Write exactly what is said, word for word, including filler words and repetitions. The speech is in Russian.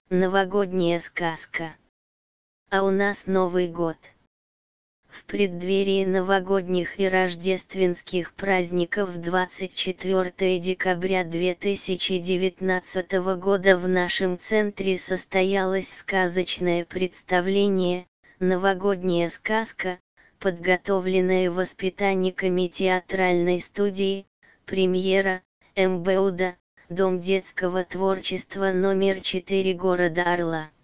Новогодняя сказка. А у нас Новый год. В преддверии новогодних и рождественских праздников двадцать четвёртого декабря две тысячи девятнадцатого года в нашем центре состоялось сказочное представление «Новогодняя сказка», подготовленное воспитанниками театральной студии, премьера, МБУДа, Дом детского творчества номер четыре города Орла.